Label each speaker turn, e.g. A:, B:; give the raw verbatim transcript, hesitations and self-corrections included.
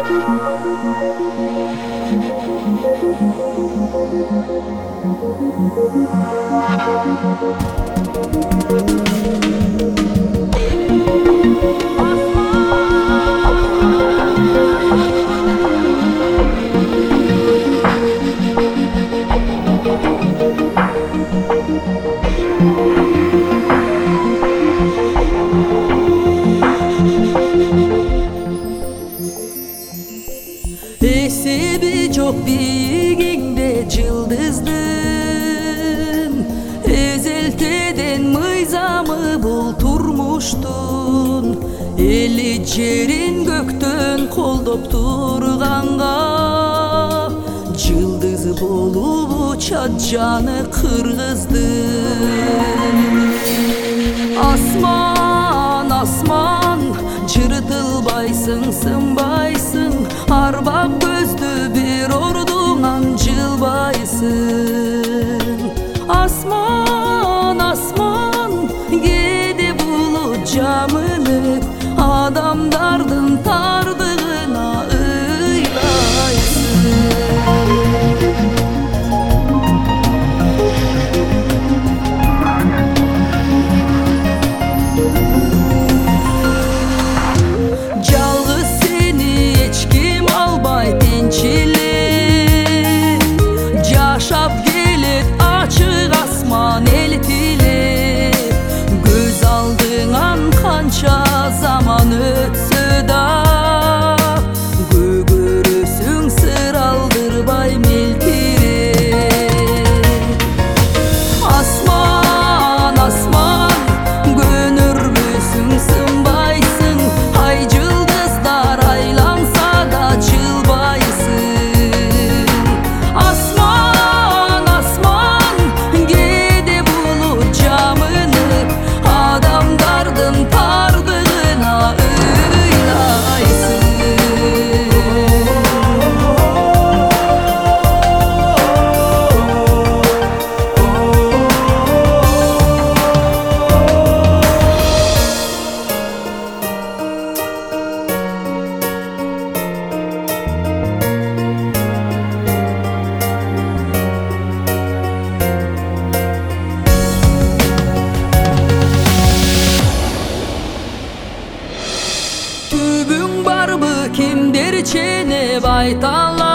A: Esebi çok biyginde cıldızdın, ezelteden mıyzamı bulturmuştun. Eli cerin göktön koldop turganга, cıldız bolup uçat canı kırgızdın. Asman asman cırtılbaysın sınbaysın, arbak gözlü bir orduңан жылбайсың. Асман асман кээде булут жамылып, адамдардын тардыгына ыйлайсың. Жалгыз сени эч ким албай тинчилеп, жашап келет ачык асман элтилеп. Көз алдыңан канча заман өтсө да, көгөрөсүң сыр алдырбай мелтиреп. Асман асман көнөрбөсүң сынбайсың, ай жылдыздар айланса да жылбайсың. Асман асман кээде булут жамылып, адамдардын тардыгына ыйлайсың. Түбүң барбы кимдер ченеп айта